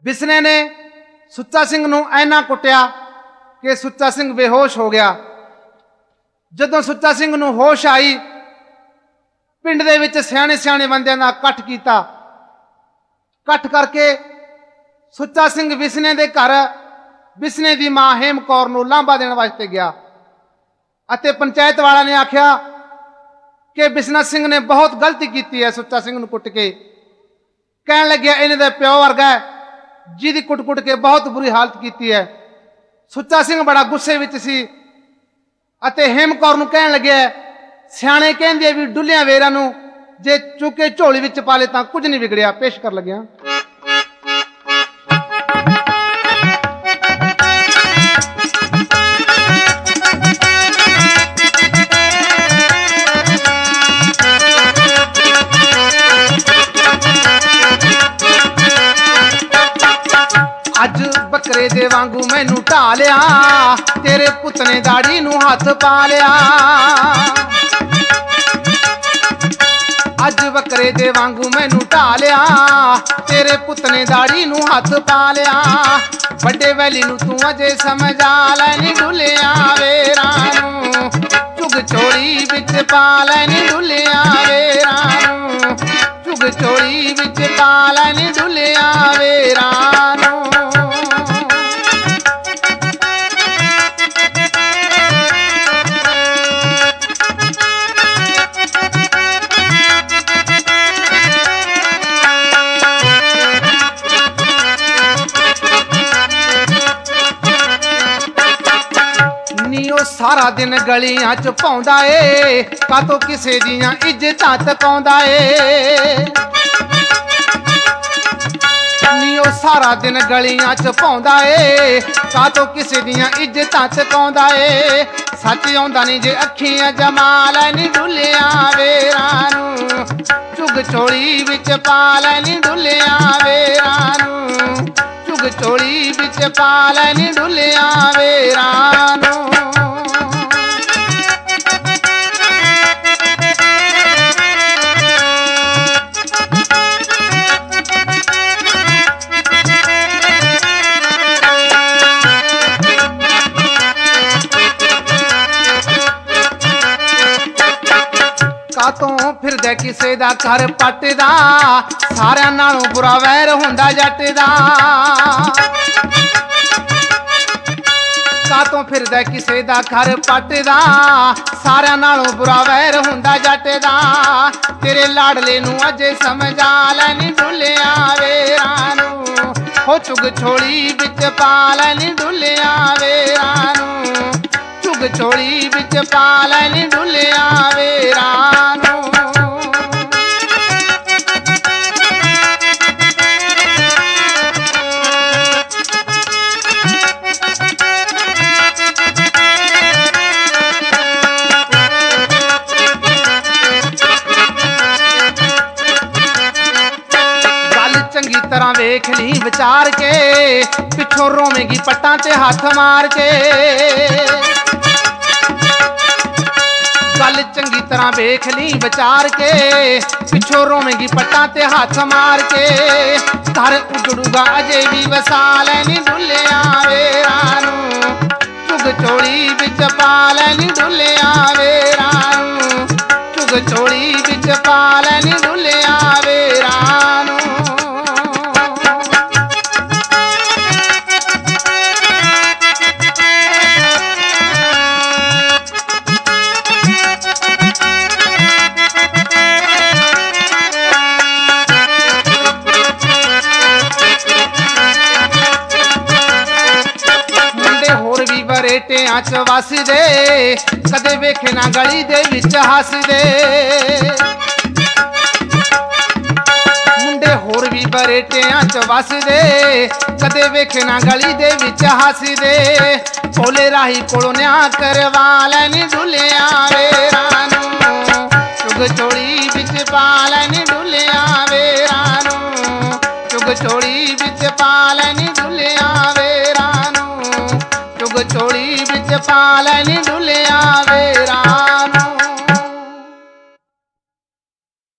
ਬਿਸਨੇ ਨੇ ਸੁੱਚਾ ਸਿੰਘ ਨੂੰ ਐਨਾ ਕੁੱਟਿਆ ਕਿ ਸੁੱਚਾ ਸਿੰਘ ਬੇਹੋਸ਼ ਹੋ ਗਿਆ। ਜਦੋਂ ਸੁੱਚਾ ਸਿੰਘ ਨੂੰ ਹੋਸ਼ ਆਈ, ਪਿੰਡ ਦੇ ਵਿੱਚ ਸਿਆਣੇ ਸਿਆਣੇ ਬੰਦਿਆਂ ਦਾ ਇਕੱਠ ਕੀਤਾ। ਇਕੱਠ ਕਰਕੇ ਸੁੱਚਾ ਸਿੰਘ ਬਿਸਨੇ ਦੇ ਘਰ ਬਿਸਨੇ ਦੀ ਮਾਂ ਹੇਮ ਕੌਰ ਨੂੰ ਲਾਂਭਾ ਦੇਣ ਵਾਸਤੇ ਗਿਆ ਅਤੇ ਪੰਚਾਇਤ ਵਾਲਾ ਨੇ ਆਖਿਆ ਕਿ ਬਿਸਨਾ ਸਿੰਘ ਨੇ ਬਹੁਤ ਗਲਤੀ ਕੀਤੀ ਹੈ ਸੁੱਚਾ ਸਿੰਘ ਨੂੰ ਕੁੱਟ ਕੇ। ਕਹਿਣ ਲੱਗਿਆ ਇਹਨੇ ਦਾ ਪਿਓ ਵਰਗਾ ਹੈ ਜਿਹਦੀ ਕੁੱਟ-ਕੁੱਟ ਕੇ ਬਹੁਤ ਬੁਰੀ ਹਾਲਤ ਕੀਤੀ ਹੈ। ਸੁੱਚਾ ਸਿੰਘ ਬੜਾ ਗੁੱਸੇ ਵਿੱਚ ਸੀ ਅਤੇ ਹੇਮ ਕੌਰ ਨੂੰ ਕਹਿਣ ਲੱਗਿਆ, ਸਿਆਣੇ ਕਹਿੰਦੇ ਵੀ ਡੁੱਲਿਆਂ ਵੇਰਾਂ ਨੂੰ ਜੇ ਚੁੱਕੇ ਝੋਲੀ ਵਿੱਚ ਪਾ ਲੇ ਤਾਂ ਕੁਝ ਨਹੀਂ ਵਿਗੜਿਆ। ਪੇਸ਼ ਕਰ ਲੱਗਿਆ। ਅੱਜ ਬੱਕਰੇ ਦੇ ਵਾਂਗੂ ਮੈਨੂੰ ਢਾ ਲਿਆ, ਤੇਰੇ ਪੁੱਤ ਨੇ ਦਾੜੀ ਨੂੰ ਹੱਥ ਪਾ ਲਿਆ। ਅੱਜ ਬੱਕਰੇ ਦੇ ਵਾਂਗੂ ਮੈਨੂੰ ਢਾ ਲਿਆ, ਤੇਰੇ ਪੁੱਤ ਨੇ ਦਾੜੀ ਨੂੰ ਹੱਥ ਪਾ ਲਿਆ। ਵੱਡੇ ਵੈਲੀ ਨੂੰ ਤੂੰ ਅਜੇ ਸਮਝਾ ਲੈ ਨੀ ਡੁੱਲਿਆਂ ਵੇਰਾਂ ਨੂੰ, ਝੁਗ ਝੋਲੀ ਵਿੱਚ ਪਾ ਲੈ ਨੀ ਡੁੱਲਿਆਂ ਵੇਰਾਂ ਨੂੰ, ਝੁਗ ਝੋਲੀ ਵਿੱਚ ਪਾ ਲੈ ਨੀ ਡੁੱਲਿਆਂ ਵੇਰਾਂ ਨੂੰ। ਸਾਰਾ ਦਿਨ ਗਲੀਆਂ ਚ ਪਾਉਂਦਾ ਏ, ਕਾਤੋਂ ਕਿਸੇ ਦੀਆਂ ਇੱਜ਼ਤਾਂ ਤਕਾਉਂਦਾ ਏ। ਨੀ ਉਹ ਸਾਰਾ ਦਿਨ ਗਲੀਆਂ ਚ ਪਾਉਂਦਾ ਏ, ਕਾਤੋਂ ਕਿਸੇ ਦੀਆਂ ਇੱਜ਼ਤਾਂ ਤਕਾਉਂਦਾ ਏ। ਸੱਚ ਆਉਂਦਾ ਨਹੀਂ ਜੇ ਅੱਖੀਆਂ ਜਮਾਲ ਨੀ ਡੁੱਲਿਆਂ ਵੇਰਾਂ ਨੂੰ, ਝੁਗ ਝੋਲੀ ਵਿੱਚ ਪਾ ਲੈ ਨੀ ਡੁੱਲਿਆਂ ਵੇਰਾਂ ਨੂੰ, ਝੁਗ ਝੋਲੀ ਵਿੱਚ ਪਾ ਲੈ ਨੀ ਡੁੱਲਿਆਂ ਵੇਰਾਂ ਨੂੰ। ਕਾਤੋਂ ਫਿਰਦਾ ਕਿਸੇ ਦਾ ਘਰ ਪੱਟਦਾ, ਸਾਰਿਆਂ ਨਾਲੋਂ ਬੁਰਾ ਵੈਰ ਹੁੰਦਾ ਜੱਟ ਦਾ। ਕਾਤੋਂ ਫਿਰਦਾ ਕਿਸੇ ਦਾ ਘਰ ਪੱਟਦਾ, ਸਾਰਿਆਂ ਨਾਲੋਂ ਬੁਰਾ ਵੈਰ ਹੁੰਦਾ ਜੱਟ ਦਾ। ਤੇਰੇ ਲਾਡਲੇ ਨੂੰ ਅਜੇ ਸਮਝਾ ਲੈ ਨੀ ਡੁੱਲਿਆਂ ਵੇਰਾਂ ਨੂੰ, ਹੋ ਝੁਗ ਝੋਲੀ ਵਿੱਚ ਪਾ ਲੈ ਨੀ ਡੁੱਲਿਆਂ ਵੇਰਾਂ ਨੂੰ, ਝੁਗ ਝੋਲੀ ਵਿੱਚ ਪਾ ਲੈ ਨੀ ਡੁੱਲਿਆਂ ਵੇਰਾਂ ਨੂੰ। ਚੰਗੀ ਤਰ੍ਹਾਂ ਵੇਖ ਲਈ ਵਿਚਾਰ ਕੇ, ਪਿੱਛੋਂ ਰੋਵੇਂਗੀ ਪੱਟਾਂ ਤੇ ਹੱਥ ਮਾਰ ਕੇ। ਗੱਲ ਚੰਗੀ ਤਰ੍ਹਾਂ ਵੇਖ ਲਈ ਵਿਚਾਰ ਕੇ, ਪਿੱਛੋਂ ਰੋਵੇਂਗੀ ਪੱਟਾਂ ਤੇ ਹੱਥ ਮਾਰ ਕੇ। ਘਰ ਉਜੜੂਗਾ ਅਜੇ ਵੀ ਵਸਾਲ ਨੀ ਡੁੱਲਿਆਂ ਵੇਰਾਂ ਨੂੰ, ਝੁਗ ਝੋਲੀ ਵਿੱਚ ਪਾ ਲੈ ਨੀ ਡੁੱਲਿਆਂ ਵੇਰਾਂ ਨੂੰ, ਝੁਗ ਝੋਲੀ ਵਿੱਚ ਪਾ ਲੈ ਨੀ ਡੁੱਲਿਆਂ ਵੇਰਾਂ ਨੂੰ। ਰੇਟਿਆਂ ਚ ਵਸਦੇ, ਕਦੇ ਵੇਖੇ ਨਾ ਗਲੀ ਦੇ ਵਿੱਚ ਹੱਸਦੇ। ਮੁੰਡੇ ਹੋਰ ਵੀ ਬਰੇਟਿਆਂ ਚ ਵਸਦੇ, ਕਦੇ ਵੇਖੇ ਨਾ ਗਲੀ ਦੇ ਵਿੱਚ ਹੱਸਦੇ। ਭੋਲੇ ਰਾਹੀ ਕੋਲੋਂ ਨਿਆਂ ਕਰਵਾ ਲੈ ਨੀ ਡੁੱਲਿਆਂ ਵੇਰਾਂ ਨੂੰ, ਝੁਗ ਝੋਲੀ ਵਿੱਚ ਪਾ ਲੈ ਨੀ ਡੁੱਲਿਆਂ ਵੇਰਾਂ ਨੂੰ, ਝੁਗ ਝੋਲੀ ਵਿੱਚ ਪਾ ਲੈ ਨੀ ਡੁੱਲਿਆਂ ਵੇਰਾਂ ਨੂੰ, ਝੁਗ ਝੋਲੀ ਵਿੱਚ ਪਾ ਲੈ ਨੀ